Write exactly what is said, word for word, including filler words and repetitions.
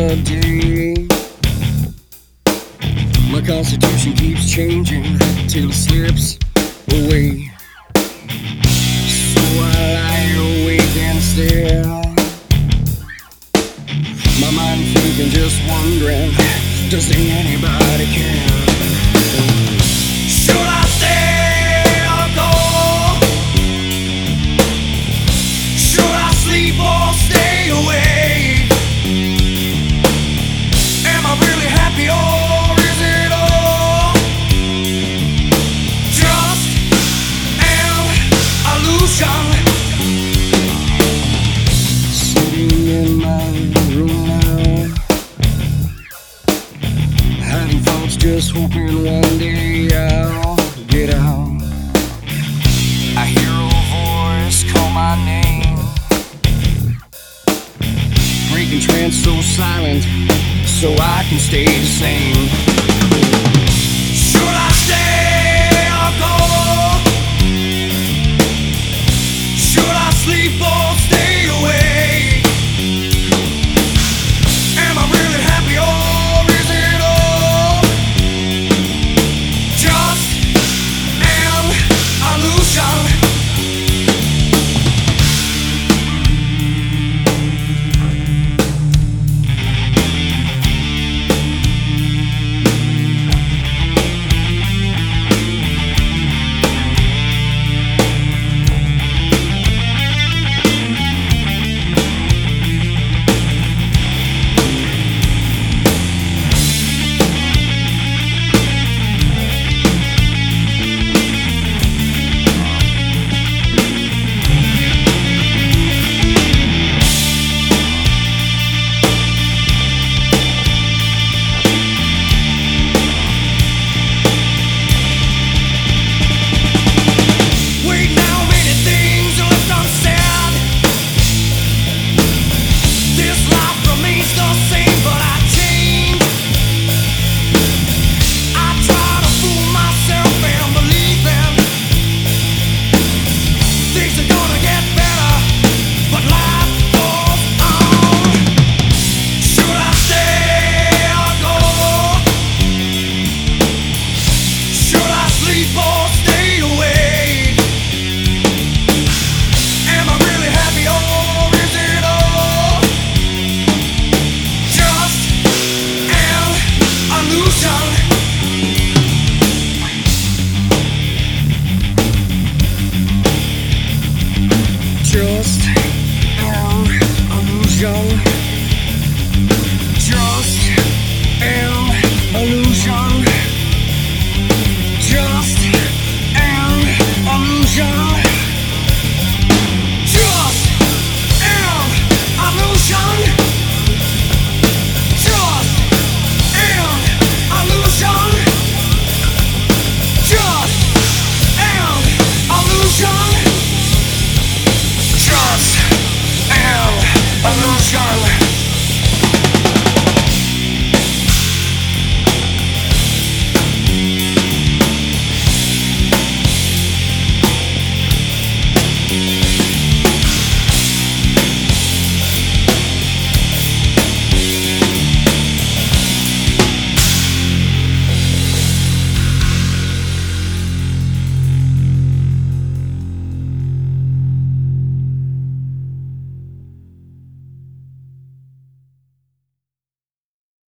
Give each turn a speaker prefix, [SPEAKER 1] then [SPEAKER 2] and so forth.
[SPEAKER 1] another day. My constitution keeps changing till it slips away. So I lie awake and stare, my mind thinking, just wondering, does anybody care? Should I stay or go? Should I sleep or stay awake? Am I really happy or is it all just an illusion? Sitting in my room now, having thoughts, just hoping one day I'll get out. I hear a voice call my name, breaking trance so silent, so I can stay the same.